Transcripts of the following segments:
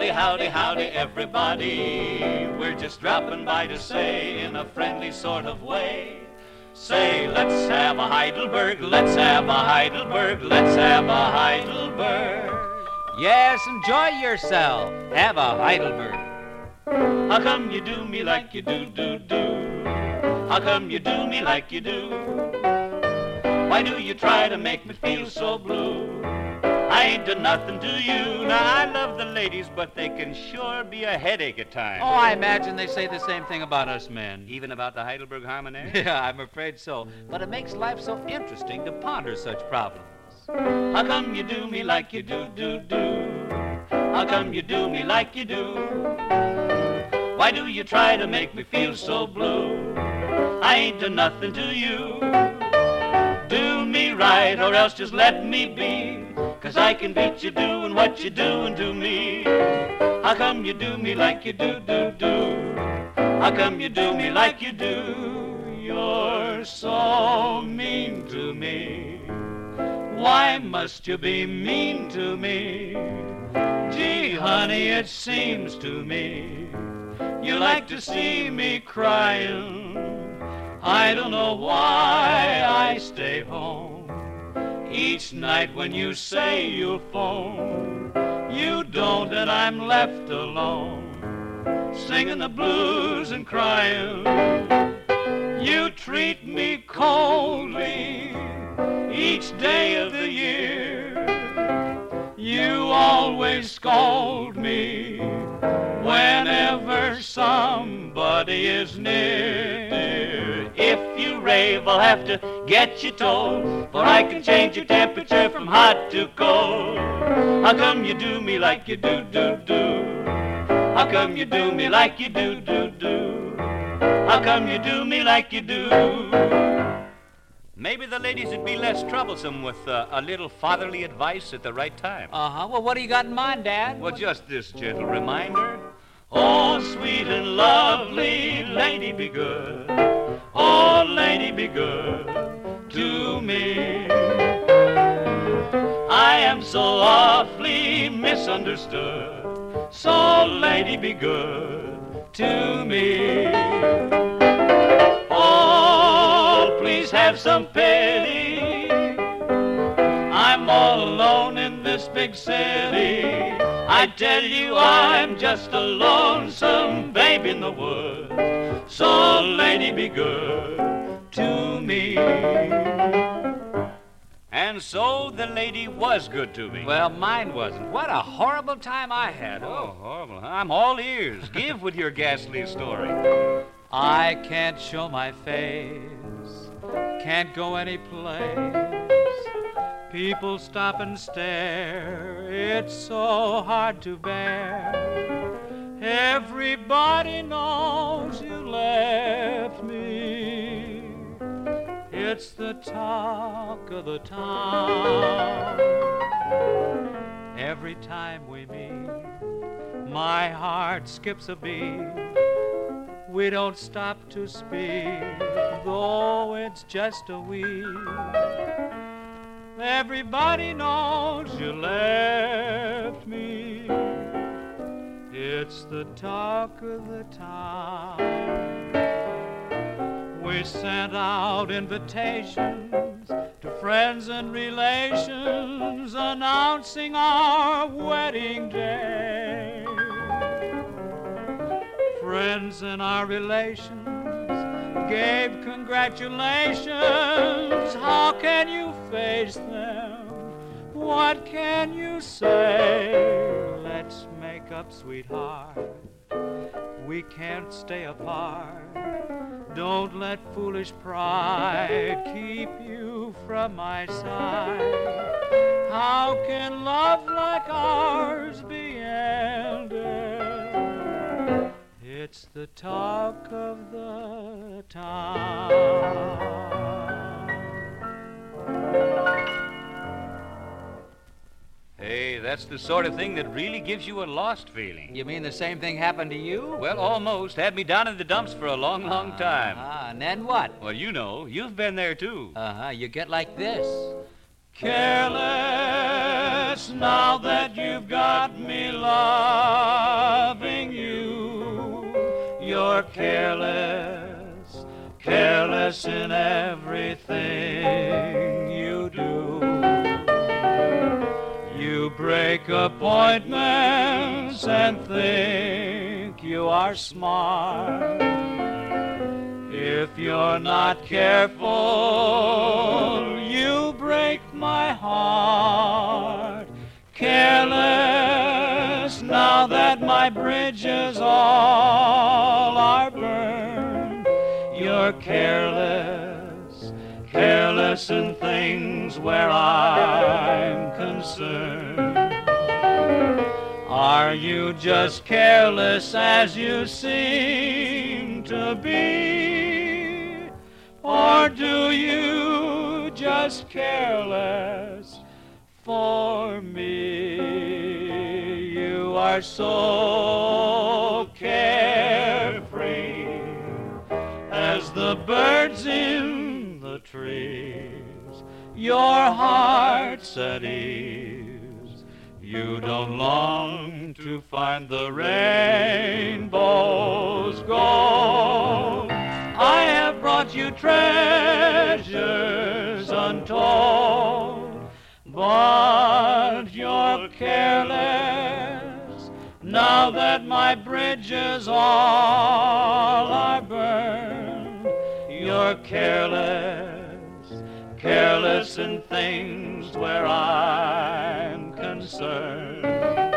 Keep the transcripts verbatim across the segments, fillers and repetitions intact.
Howdy, howdy, howdy, everybody. We're just dropping by to say in a friendly sort of way. Say, let's have a Heidelberg, let's have a Heidelberg, let's have a Heidelberg. Yes, enjoy yourself. Have a Heidelberg. How come you do me like you do, do, do? How come you do me like you do? Why do you try to make me feel so blue? I ain't done nothing to you. Now, I love the ladies, but they can sure be a headache at times. Oh, I imagine they say the same thing about us men. Even about the Heidelberg Harmonaire? Yeah, I'm afraid so. But it makes life so interesting to ponder such problems. How come you do me like you do, do, do? How come you do me like you do? Why do you try to make me feel so blue? I ain't done nothing to you. Do me right or else just let me be. 'Cause I can beat you doing what you're doing to me. How come you do me like you do, do, do? How come you do me like you do? You're so mean to me. Why must you be mean to me? Gee, honey, it seems to me you like to see me crying. I don't know why I stay home each night when you say you'll phone. You don't, and I'm left alone, singing the blues and crying. You treat me coldly each day of the year. You always scold me whenever somebody is near. If you rave, I'll have to get you told, for I can change your temperature from hot to cold. How come you do me like you do, do, do? How come you do me like you do, do, do? How come you do me like you do? Maybe the ladies would be less troublesome with uh, a little fatherly advice at the right time. Uh-huh. Well, what do you got in mind, Dad? Well, just this gentle reminder. Oh, sweet and lovely lady, be good. Oh, lady, be good to me. I am so awfully misunderstood. So, lady, be good to me. Oh, please have some pity. I'm all alone in this big city. I tell you I'm just a lonesome babe in the woods. So, lady, be good to me. And so the lady was good to me. Well, mine wasn't. What a horrible time I had. Oh, horrible. I'm all ears. Give with your ghastly story. I can't show my face, can't go any place. People stop and stare, it's so hard to bear. Everybody knows you left me. It's the talk of the town. Every time we meet, my heart skips a beat. We don't stop to speak, though it's just a week. Everybody knows you left me. It's the talk of the town. We sent out invitations to friends and relations announcing our wedding day. Friends and our relations gave congratulations. How can you face them? What can you say? Let's make up, sweetheart. We can't stay apart. Don't let foolish pride keep you from my side. How can love like ours be ended? It's the talk of the town. Hey, that's the sort of thing that really gives you a lost feeling. You mean the same thing happened to you? Well, almost. Had me down in the dumps for a long, long time. Ah, and then what? Well, you know, you've been there too. Uh-huh, you get like this. Careless now that you've got me loving you. You're careless, careless in everything you do. You break appointments and think you are smart. If you're not careful, you break my heart. Careless, now that my bridges all are burned. You're careless, careless in things where I'm concerned. Are you just careless as you seem to be? Or do you just careless for me? You are so carefree as the birds in the trees, your heart's at ease. You don't long to find the rainbow's gold. I have brought you treasures untold, but you're careless now that my bridges all are burned. You're careless, careless in things where I'm concerned.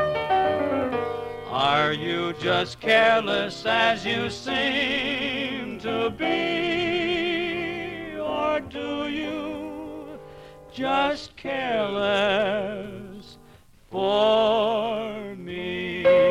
Are you just careless as you seem to be? Or do you just careless for me?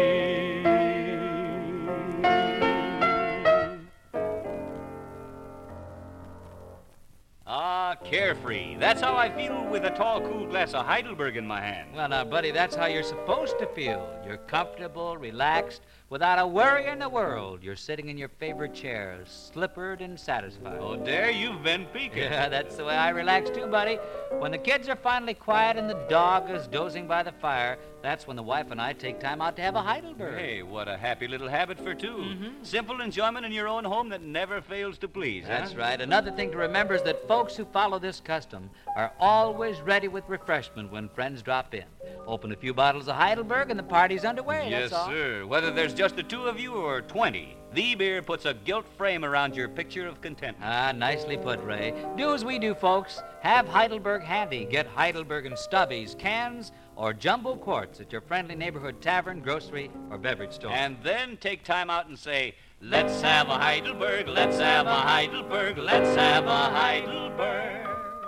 Ah, carefree. That's how I feel with a tall, cool glass of Heidelberg in my hand. Well, now, buddy, that's how you're supposed to feel. You're comfortable, relaxed, without a worry in the world. You're sitting in your favorite chair, slippered and satisfied. Oh, there you've been peeking. Yeah, that's the way I relax, too, buddy. When the kids are finally quiet and the dog is dozing by the fire, that's when the wife and I take time out to have a Heidelberg. Hey, what a happy little habit for two. Mm-hmm. Simple enjoyment in your own home that never fails to please. That's huh? right. Another thing to remember is that folks who follow this custom are always ready with refreshment when friends drop in. Open a few bottles of Heidelberg and the party's underway. Yes, that's all. sir. Whether there's just the two of you or twenty, the beer puts a gilt frame around your picture of contentment. Ah, nicely put, Ray. Do as we do, folks. Have Heidelberg handy. Get Heidelberg in stubbies, cans, or jumbo quarts at your friendly neighborhood tavern, grocery, or beverage store. And then take time out and say, let's have a Heidelberg, let's have a Heidelberg, let's have a Heidelberg.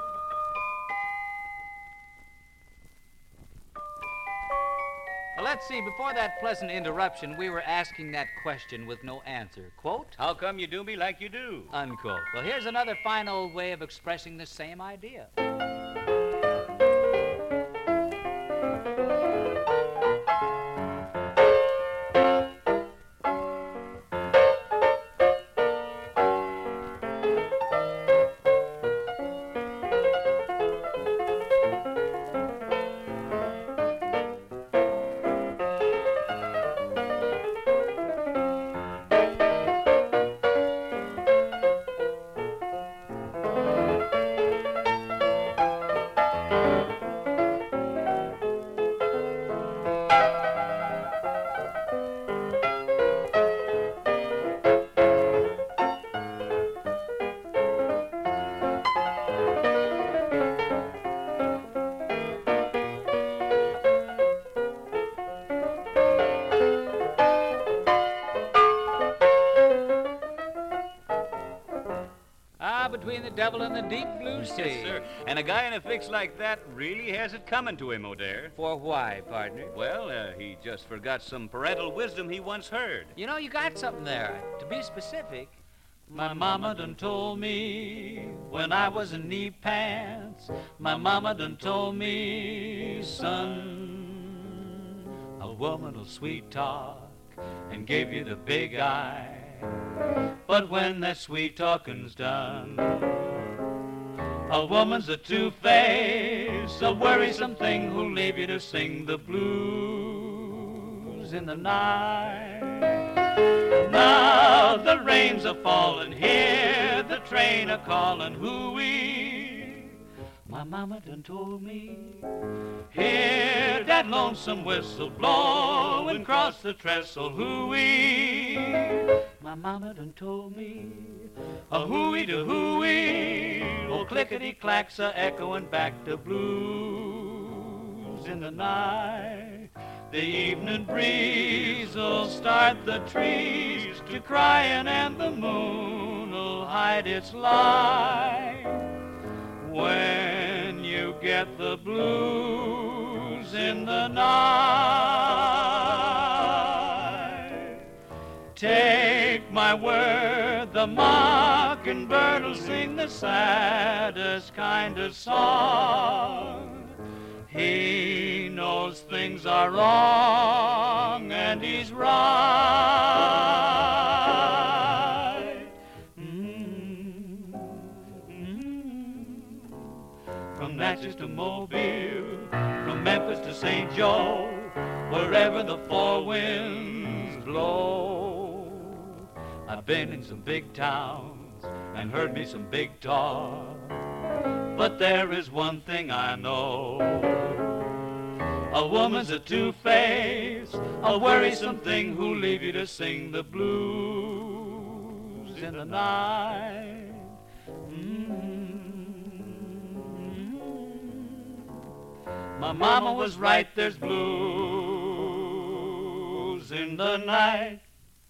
Well, let's see. Before that pleasant interruption, we were asking that question with no answer. Quote? How come you do me like you do? Unquote. Well, here's another fine old way of expressing the same idea. Between the devil and the deep blue sea. Yes, sir. And a guy in a fix like that really has it coming to him, O'Dare. For why, partner? Well, uh, he just forgot some parental wisdom he once heard. You know, you got something there. To be specific, my mama done told me when I was in knee pants. My mama done told me, son, a woman'll sweet talk and give you the big eye. But when that sweet talking's done, a A woman's a two-faced, a worrisome thing who'll leave you to sing the blues in the night. Now the rains are falling, hear the train a calling, hoo-wee. My mama done told me, hear that lonesome whistle blowing across the trestle, hoo-wee. My mama done told me, a hooey to hooey, oh clickety-clacks a echoing back the blues in the night. The evening breeze'll start the trees to crying, and the moon'll hide its light. When you get the blues in the night, take my word, the mockingbird'll sing the saddest kind of song. He knows things are wrong, and he's right. Mm-hmm. From Natchez to Mobile, from Memphis to Saint Joe, wherever the four winds blow. I've been in some big towns and heard me some big talk, but there is one thing I know. A woman's a two-faced, a worrisome thing who'll leave you to sing the blues in the night. Mm-hmm. My mama was right, there's blues in the night.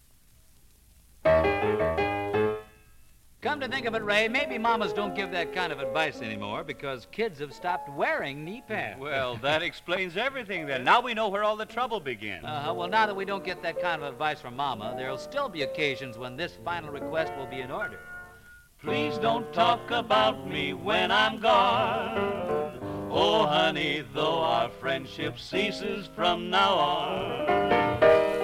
Come to think of it, Ray, maybe mamas don't give that kind of advice anymore because kids have stopped wearing knee pads. Well, that explains everything then. Now we know where all the trouble begins. Uh-huh. Well, now that we don't get that kind of advice from Mama, there'll still be occasions when this final request will be in order. Please don't talk about me when I'm gone. Oh, honey, though our friendship ceases from now on.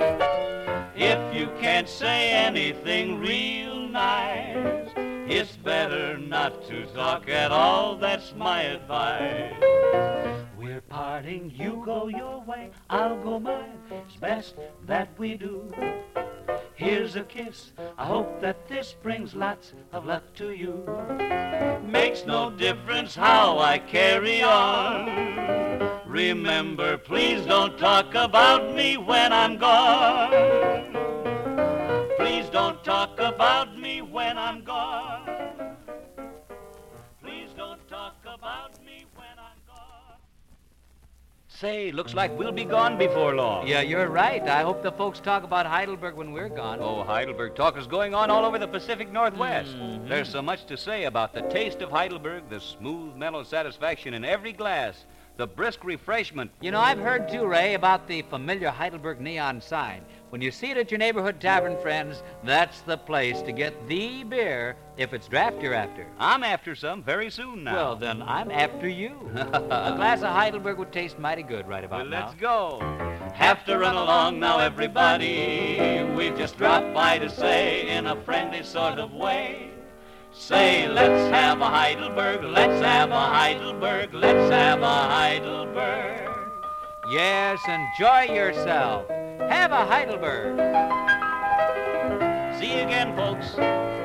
If you can't say anything real nice, it's better not to talk at all, that's my advice. We're parting, you go your way, I'll go mine, it's best that we do. Here's a kiss, I hope that this brings lots of luck to you. Makes no difference how I carry on. Remember, please don't talk about me when I'm gone. Please don't talk about me when I'm gone. Please don't talk about me when I'm gone. Say, looks like we'll be gone before long. Yeah, you're right. I hope the folks talk about Heidelberg when we're gone. Oh, Heidelberg talk is going on all over the Pacific Northwest. Mm-hmm. There's so much to say about the taste of Heidelberg, the smooth, mellow satisfaction in every glass, the brisk refreshment. You know, I've heard too, Ray, about the familiar Heidelberg neon sign. When you see it at your neighborhood tavern, friends, that's the place to get the beer if it's draft you're after. I'm after some very soon now. Well, then I'm after you. A glass of Heidelberg would taste mighty good right about Well, now. let's go. Have to run along now, everybody. We've just dropped by to say in a friendly sort of way. Say, let's have a Heidelberg, let's have a Heidelberg, let's have a Heidelberg. Yes, enjoy yourself. Have a Heidelberg. See you again, folks.